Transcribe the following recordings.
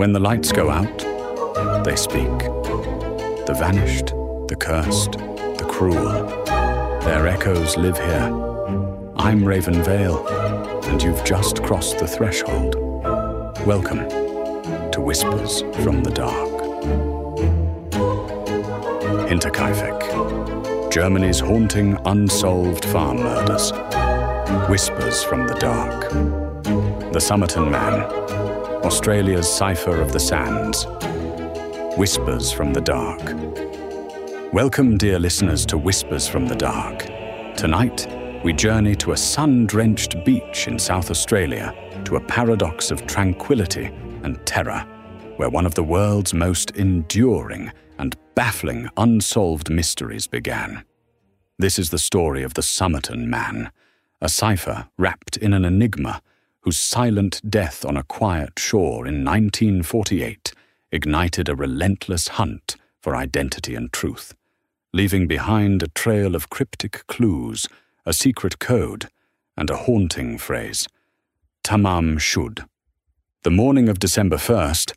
when the lights go out, they speak. The vanished, the cursed, the cruel, their echoes live here. I'm Raven Vale, and you've just crossed the threshold. Welcome to Whispers from the Dark. Hinterkaifeck, Germany's haunting, unsolved farm murders. Whispers from the Dark. The Somerton Man, Australia's Cipher of the Sands. Whispers from the Dark. Welcome, dear listeners, to Whispers from the Dark. Tonight, we journey to a sun-drenched beach in South Australia, to a paradox of tranquility and terror, where one of the world's most enduring and baffling unsolved mysteries began. This is the story of the Somerton Man, a cipher wrapped in an enigma whose silent death on a quiet shore in 1948 ignited a relentless hunt for identity and truth, leaving behind a trail of cryptic clues, a secret code, and a haunting phrase, Tamam Shud. The morning of December 1st,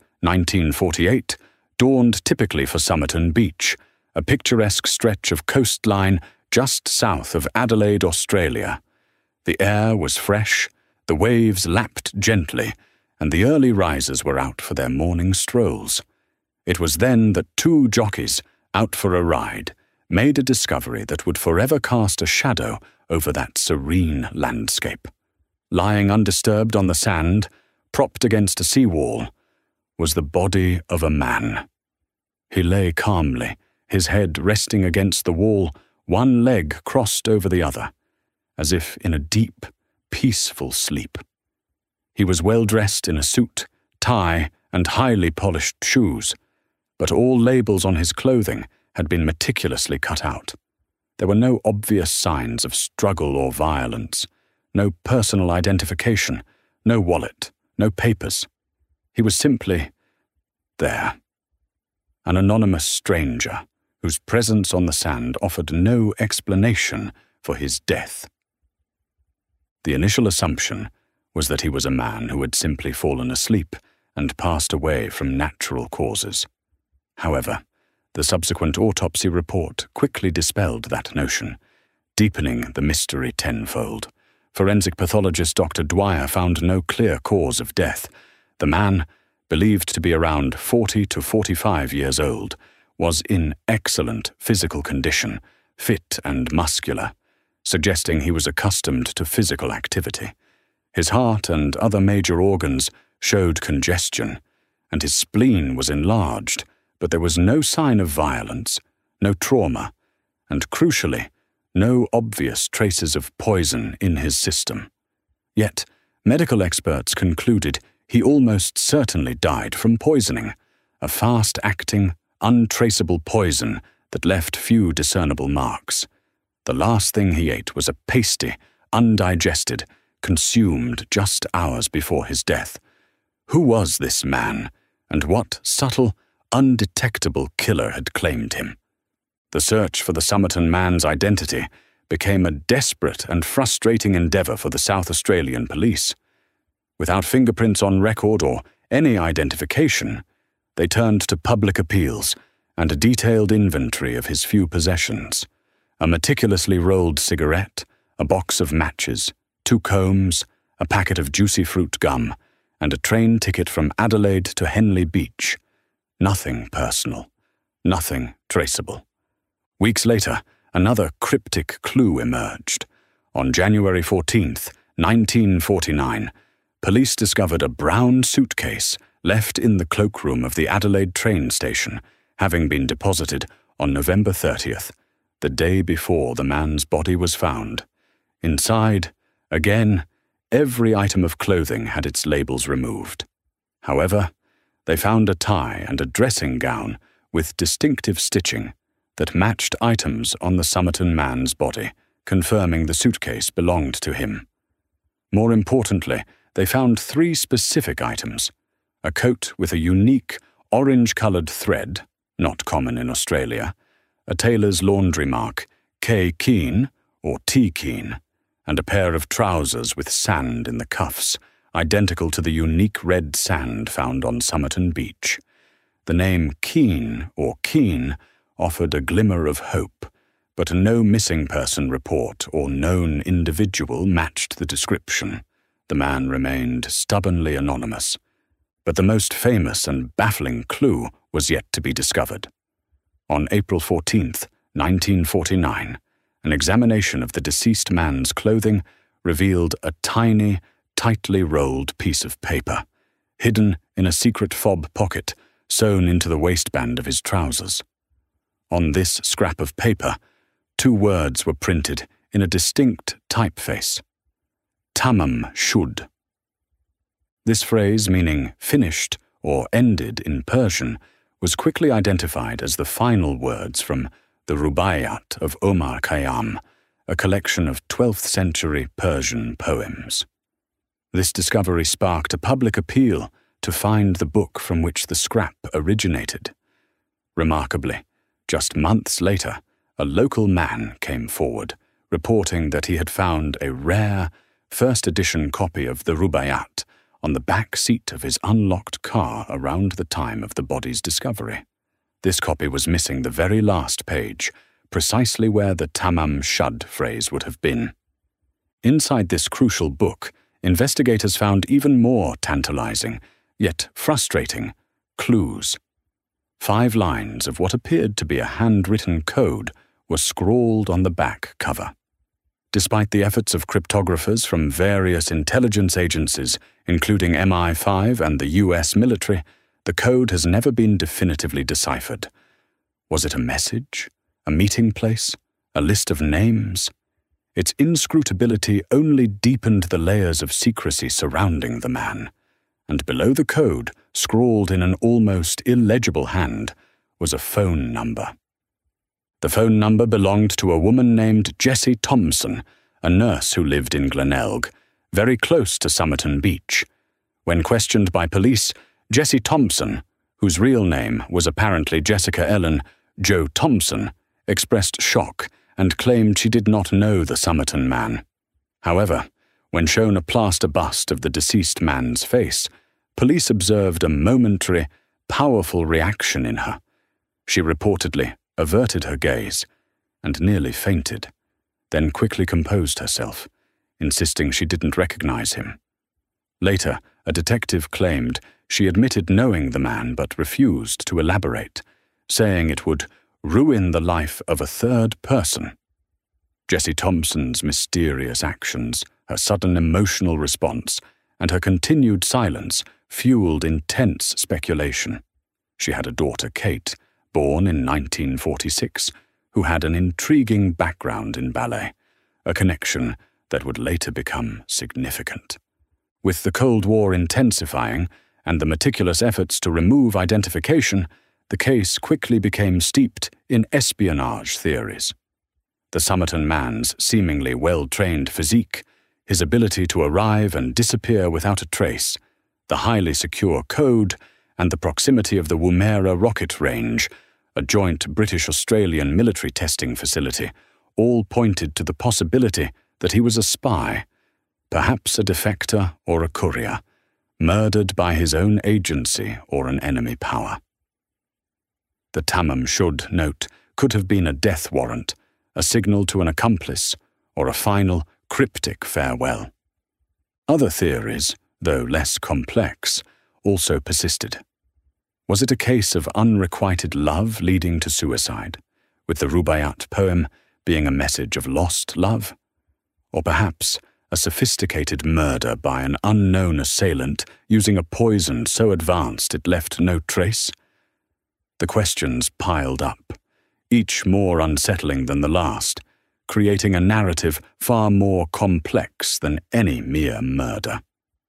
1948, dawned typically for Somerton Beach, a picturesque stretch of coastline just south of Adelaide, Australia. The air was fresh, the waves lapped gently, and the early risers were out for their morning strolls. It was then that two jockeys, out for a ride, made a discovery that would forever cast a shadow over that serene landscape. Lying undisturbed on the sand, propped against a seawall, was the body of a man. He lay calmly, his head resting against the wall, one leg crossed over the other, as if in a deep, peaceful sleep. He was well dressed in a suit, tie, and highly polished shoes, but all labels on his clothing had been meticulously cut out. There were no obvious signs of struggle or violence, no personal identification, no wallet, no papers. He was simply there. An anonymous stranger whose presence on the sand offered no explanation for his death. The initial assumption was that he was a man who had simply fallen asleep and passed away from natural causes. However, the subsequent autopsy report quickly dispelled that notion, deepening the mystery tenfold. Forensic pathologist Dr. Dwyer found no clear cause of death. The man, believed to be around 40 to 45 years old, was in excellent physical condition, fit and muscular, suggesting he was accustomed to physical activity. His heart and other major organs showed congestion, and his spleen was enlarged, but there was no sign of violence, no trauma, and crucially, no obvious traces of poison in his system. Yet, medical experts concluded he almost certainly died from poisoning, a fast-acting, untraceable poison that left few discernible marks. The last thing he ate was a pasty, undigested, consumed just hours before his death. Who was this man, and what subtle, undetectable killer had claimed him? The search for the Somerton Man's identity became a desperate and frustrating endeavour for the South Australian police. Without fingerprints on record or any identification, they turned to public appeals and a detailed inventory of his few possessions: a meticulously rolled cigarette, a box of matches, 2 combs, a packet of juicy fruit gum, and a train ticket from Adelaide to Henley Beach. Nothing personal, nothing traceable. Weeks later, another cryptic clue emerged. On January 14th, 1949, police discovered a brown suitcase left in the cloakroom of the Adelaide train station, having been deposited on November 30th, the day before the man's body was found. Inside, again, every item of clothing had its labels removed. However, they found a tie and a dressing gown with distinctive stitching that matched items on the Somerton Man's body, confirming the suitcase belonged to him. More importantly, they found 3 specific items: a coat with a unique orange-coloured thread, not common in Australia, a tailor's laundry mark, K. Keen or T. Keen, and a pair of trousers with sand in the cuffs, identical to the unique red sand found on Somerton Beach. The name Keane or Keane offered a glimmer of hope, but no missing person report or known individual matched the description. The man remained stubbornly anonymous, but the most famous and baffling clue was yet to be discovered. On April 14, 1949, an examination of the deceased man's clothing revealed a tiny, tightly rolled piece of paper, hidden in a secret fob pocket sewn into the waistband of his trousers. On this scrap of paper, 2 words were printed in a distinct typeface: Tamam Shud. This phrase, meaning finished or ended in Persian, was quickly identified as the final words from the Rubaiyat of Omar Khayyam, a collection of 12th-century Persian poems. This discovery sparked a public appeal to find the book from which the scrap originated. Remarkably, just months later, a local man came forward, reporting that he had found a rare, first-edition copy of the Rubaiyat on the back seat of his unlocked car around the time of the body's discovery. This copy was missing the very last page, precisely where the Tamam Shud phrase would have been. Inside this crucial book, investigators found even more tantalizing, yet frustrating, clues. 5 lines of what appeared to be a handwritten code were scrawled on the back cover. Despite the efforts of cryptographers from various intelligence agencies, including MI5 and the US military, the code has never been definitively deciphered. Was it a message, a meeting place, a list of names? Its inscrutability only deepened the layers of secrecy surrounding the man, and below the code, scrawled in an almost illegible hand, was a phone number. The phone number belonged to a woman named Jessie Thompson, a nurse who lived in Glenelg, very close to Somerton Beach. When questioned by police, Jessie Thompson, whose real name was apparently Jessica Ellen Jo Thompson, expressed shock and claimed she did not know the Somerton man. However, when shown a plaster bust of the deceased man's face, police observed a momentary, powerful reaction in her. She reportedly averted her gaze and nearly fainted, then quickly composed herself, insisting she didn't recognize him. Later, a detective claimed she admitted knowing the man but refused to elaborate, saying it would ruin the life of a third person. Jessie Thompson's mysterious actions, her sudden emotional response, and her continued silence fueled intense speculation. She had a daughter, Kate, born in 1946, who had an intriguing background in ballet, a connection that would later become significant. With the Cold War intensifying and the meticulous efforts to remove identification, the case quickly became steeped in espionage theories. The Somerton man's seemingly well-trained physique, his ability to arrive and disappear without a trace, the highly secure code, and the proximity of the Woomera rocket range, a joint British-Australian military testing facility, all pointed to the possibility that he was a spy, perhaps a defector or a courier, murdered by his own agency or an enemy power. The Tamam Shud note could have been a death warrant, a signal to an accomplice, or a final, cryptic farewell. Other theories, though less complex, also persisted. Was it a case of unrequited love leading to suicide, with the Rubaiyat poem being a message of lost love? Or perhaps a sophisticated murder by an unknown assailant using a poison so advanced it left no trace? The questions piled up, each more unsettling than the last, creating a narrative far more complex than any mere murder.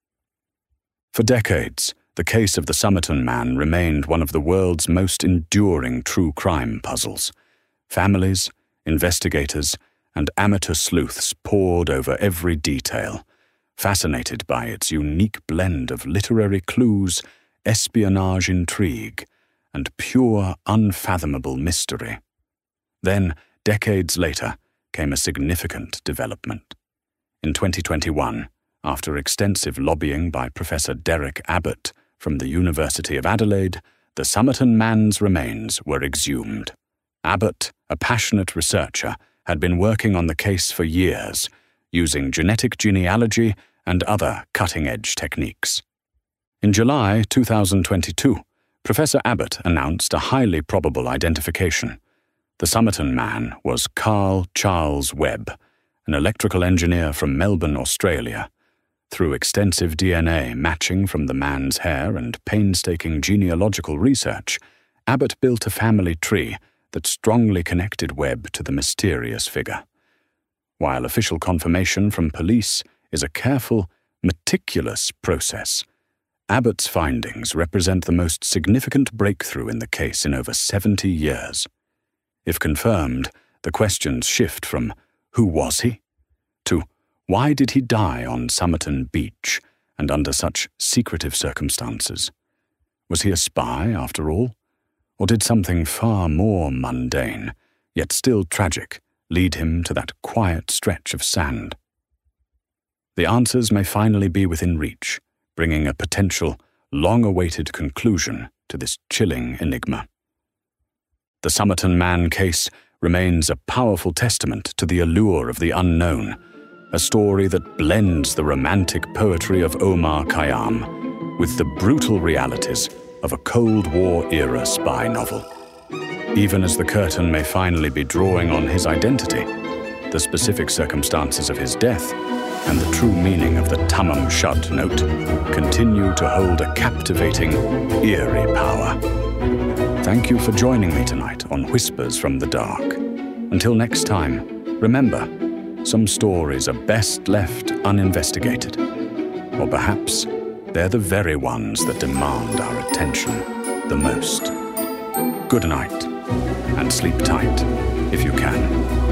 For decades, the case of the Somerton man remained one of the world's most enduring true crime puzzles. Families, investigators, and amateur sleuths pored over every detail, fascinated by its unique blend of literary clues, espionage intrigue, and pure, unfathomable mystery. Then, decades later, came a significant development. In 2021, After extensive lobbying by Professor Derek Abbott from the University of Adelaide, the Somerton man's remains were exhumed. Abbott, a passionate researcher, had been working on the case for years, using genetic genealogy and other cutting-edge techniques. In July 2022, Professor Abbott announced a highly probable identification. The Somerton man was Carl Charles Webb, an electrical engineer from Melbourne, Australia. Through extensive DNA matching from the man's hair and painstaking genealogical research, Abbott built a family tree that strongly connected Webb to the mysterious figure. While official confirmation from police is a careful, meticulous process, Abbott's findings represent the most significant breakthrough in the case in over 70 years. If confirmed, the questions shift from "Who was he?" to "Why did he die on Somerton Beach and under such secretive circumstances? Was he a spy, after all? Or did something far more mundane, yet still tragic, lead him to that quiet stretch of sand?" The answers may finally be within reach, bringing a potential, long-awaited conclusion to this chilling enigma. The Somerton man case remains a powerful testament to the allure of the unknown, a story that blends the romantic poetry of Omar Khayyam with the brutal realities of a Cold War-era spy novel. Even as the curtain may finally be drawing on his identity, the specific circumstances of his death and the true meaning of the Tamam Shud note continue to hold a captivating, eerie power. Thank you for joining me tonight on Whispers from the Dark. Until next time, remember, some stories are best left uninvestigated. Or perhaps they're the very ones that demand our attention the most. Good night, and sleep tight if you can.